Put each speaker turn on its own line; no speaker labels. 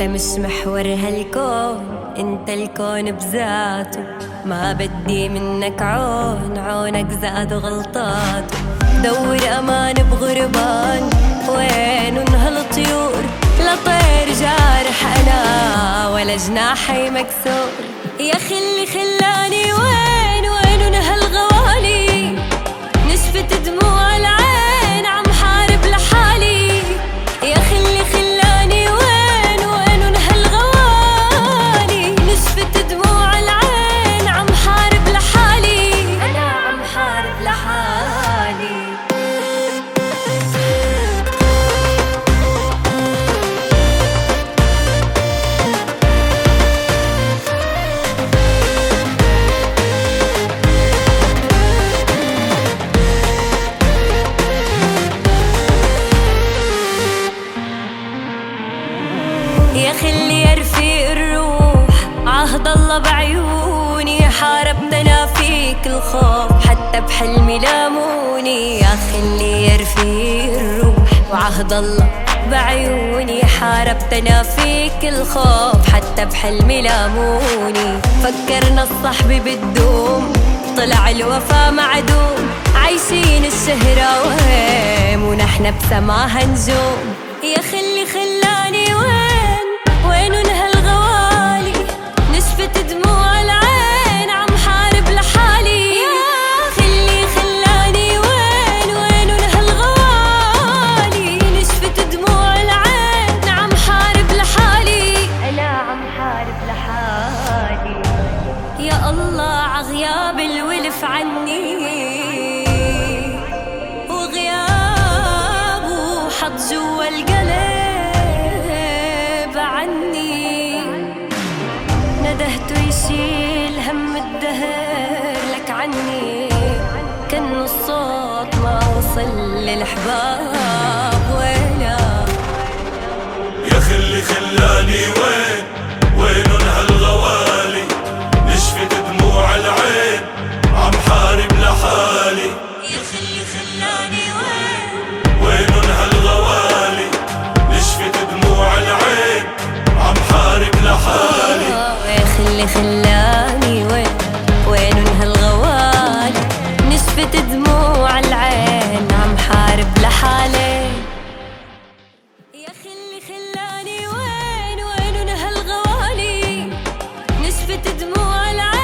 مش محور هالكون، انت الكون بذاته. ما بدي منك عونك زاد غلطاته. دور امان بغربان، وين هالطيور؟ لا طير جارح انا ولا جناحي مكسور. يا خلي خلاني وين هالغوالي؟ نشفت دموع العين عم حارب لحالي. يا خلي خلاني وين هالغوالي؟ نشفت دموع العين عم حارب لحالي. أنا عم حارب لحالي. يا خلي يرفيق الروح، عهد الله بعيوني. حاربتنا فيك الخوف حتى بحلمي لاموني. يا خلي يرفيق الروح وعهد الله بعيوني. حاربتنا فيك الخوف حتى بحلمي لاموني. فكرنا الصحب بتدوم، طلع الوفا معدوم. عايشين الشهرة وهم ونحن بسماها نجوم. يا خلي خلاني وين هالغوالي؟ نشفت دموع العين عم حارب لحالي. يا خلي خلاني وين هالغوالي؟ نشفت دموع العين عم حارب لحالي. أنا عم حارب لحالي. يا الله عغياب الولف عني، وغيابه حط جوا القلب عني. ندهته يشيل هم الدهر لك عني. كأنه الصوت ما وصل للأحباب. وينه
يا خلي خلاني وين هالغوالي؟ نشفت دموع العين عم حارب لحالي.
يا خلي خلاني
وين هالغوالي؟ نشفت دموع العين عم حارب لحالي.
يا خلي خلاني وين هالغوالي؟ نشفت دموع العين عم حارب لحالي. يا خلي خلاني وين هالغوالي؟ نشفت دموع العين